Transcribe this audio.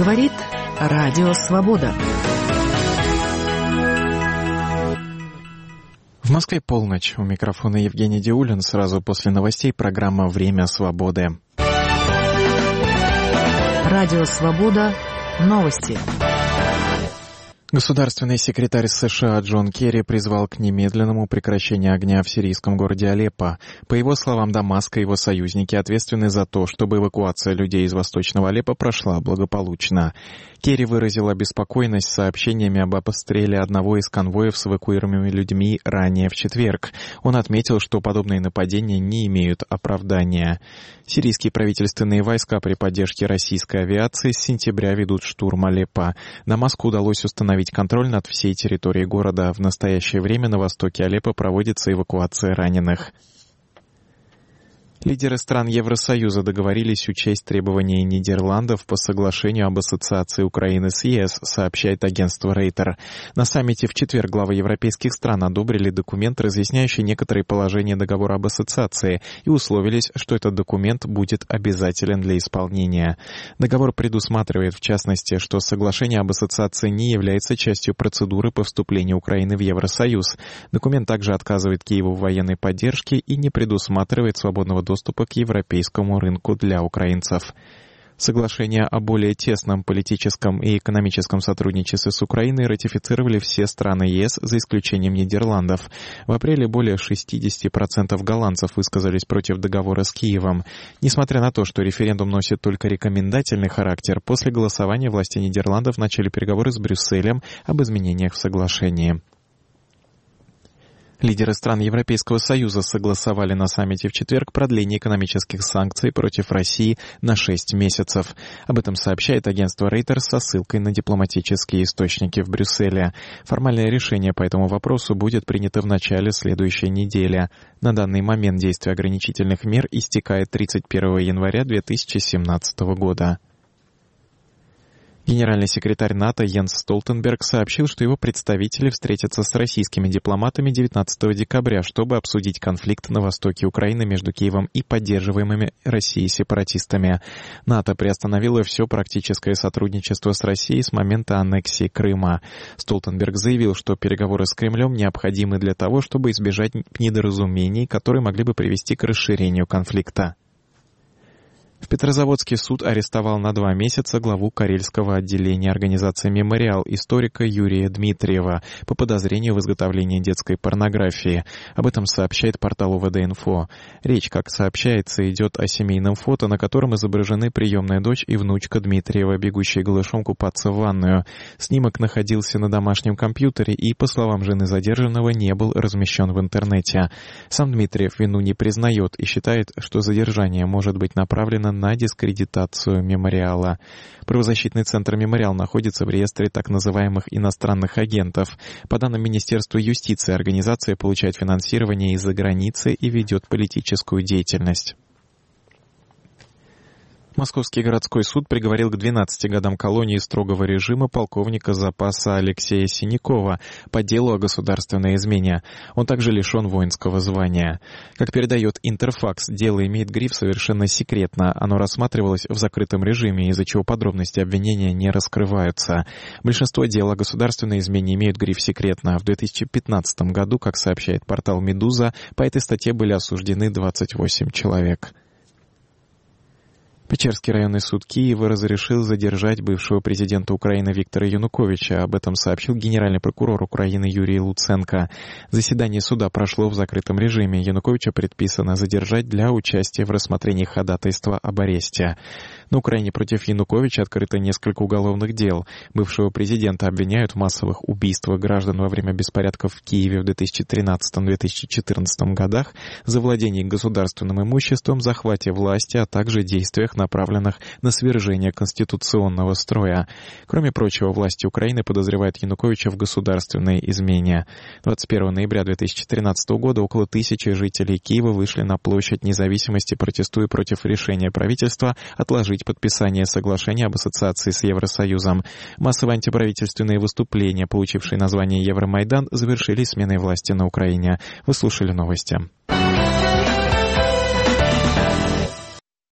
Говорит Радио Свобода. В Москве полночь. У микрофона Евгений Диулин. Сразу после новостей программа «Время свободы». Радио Свобода. Новости. Государственный секретарь США Джон Керри призвал к немедленному прекращению огня в сирийском городе Алеппо. По его словам, Дамаск и его союзники ответственны за то, чтобы эвакуация людей из восточного Алеппо прошла благополучно. Керри выразил обеспокоенность сообщениями об обстреле одного из конвоев с эвакуируемыми людьми ранее в четверг. Он отметил, что подобные нападения не имеют оправдания. Сирийские правительственные войска при поддержке российской авиации с сентября ведут штурм Алеппо. Дамаску удалось установить контроль над всей территорией города. В настоящее время на востоке Алеппо проводится эвакуация раненых. Лидеры стран Евросоюза договорились учесть требования Нидерландов по соглашению об ассоциации Украины с ЕС, сообщает агентство Рейтер. На саммите в четверг главы европейских стран одобрили документ, разъясняющий некоторые положения договора об ассоциации, и условились, что этот документ будет обязателен для исполнения. Договор предусматривает, в частности, что соглашение об ассоциации не является частью процедуры по вступлению Украины в Евросоюз. Документ также отказывает Киеву в военной поддержке и не предусматривает свободного доступа к европейскому рынку для украинцев. Соглашение о более тесном политическом и экономическом сотрудничестве с Украиной ратифицировали все страны ЕС, за исключением Нидерландов. В апреле более 60% голландцев высказались против договора с Киевом. Несмотря на то, что референдум носит только рекомендательный характер, после голосования власти Нидерландов начали переговоры с Брюсселем об изменениях в соглашении. Лидеры стран Европейского Союза согласовали на саммите в четверг продление экономических санкций против России на 6 месяцев. Об этом сообщает агентство Reuters со ссылкой на дипломатические источники в Брюсселе. Формальное решение по этому вопросу будет принято в начале следующей недели. На данный момент действие ограничительных мер истекает 31 января 2017 года. Генеральный секретарь НАТО Йенс Столтенберг сообщил, что его представители встретятся с российскими дипломатами 19 декабря, чтобы обсудить конфликт на востоке Украины между Киевом и поддерживаемыми Россией сепаратистами. НАТО приостановило все практическое сотрудничество с Россией с момента аннексии Крыма. Столтенберг заявил, что переговоры с Кремлем необходимы для того, чтобы избежать недоразумений, которые могли бы привести к расширению конфликта. В Петрозаводске суд арестовал на 2 месяца главу Карельского отделения организации «Мемориал» историка Юрия Дмитриева по подозрению в изготовлении детской порнографии. Об этом сообщает портал УВД-Инфо. Речь, как сообщается, идет о семейном фото, на котором изображены приемная дочь и внучка Дмитриева, бегущие голышом купаться в ванную. Снимок находился на домашнем компьютере и, по словам жены задержанного, не был размещен в интернете. Сам Дмитриев вину не признает и считает, что задержание может быть направлено на дискредитацию «Мемориала». Правозащитный центр «Мемориал» находится в реестре так называемых иностранных агентов. По данным Министерства юстиции, организация получает финансирование из-за границы и ведет политическую деятельность. Московский городской суд приговорил к 12 годам колонии строгого режима полковника запаса Алексея Синякова по делу о государственной измене. Он также лишен воинского звания. Как передает Интерфакс, дело имеет гриф «совершенно секретно». Оно рассматривалось в закрытом режиме, из-за чего подробности обвинения не раскрываются. Большинство дел о государственной измене имеют гриф «секретно». В 2015 году, как сообщает портал «Медуза», по этой статье были осуждены 28 человек. Печерский районный суд Киева разрешил задержать бывшего президента Украины Виктора Януковича. Об этом сообщил генеральный прокурор Украины Юрий Луценко. Заседание суда прошло в закрытом режиме. Януковича предписано задержать для участия в рассмотрении ходатайства об аресте. На Украине против Януковича открыто несколько уголовных дел. Бывшего президента обвиняют в массовых убийствах граждан во время беспорядков в Киеве в 2013-2014 годах, завладении государственным имуществом, захвате власти, а также действиях, направленных на свержение конституционного строя. Кроме прочего, власти Украины подозревают Януковича в государственной измене. 21 ноября 2013 года около 1000 жителей Киева вышли на площадь Независимости, протестуя против решения правительства отложить подписание соглашения об ассоциации с Евросоюзом. Массовые антиправительственные выступления, получившие название Евромайдан, завершились сменой власти на Украине. Вы слушали новости.